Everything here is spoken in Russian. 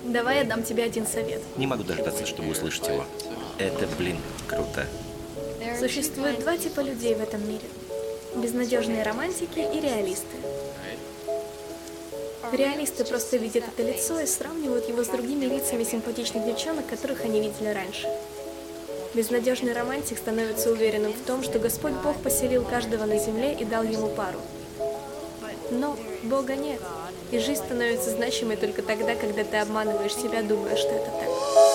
Давай я дам тебе один совет. Не могу дождаться, чтобы услышать его. Это, блин, круто. Существует два типа людей в этом мире. Безнадежные романтики и реалисты. Реалисты просто видят это лицо и сравнивают его с другими лицами симпатичных девчонок, которых они видели раньше. Безнадежный романтик становится уверенным в том, что Господь Бог поселил каждого на земле и дал ему пару. Но Бога нет, и жизнь становится значимой только тогда, когда ты обманываешь себя, думая, что это так.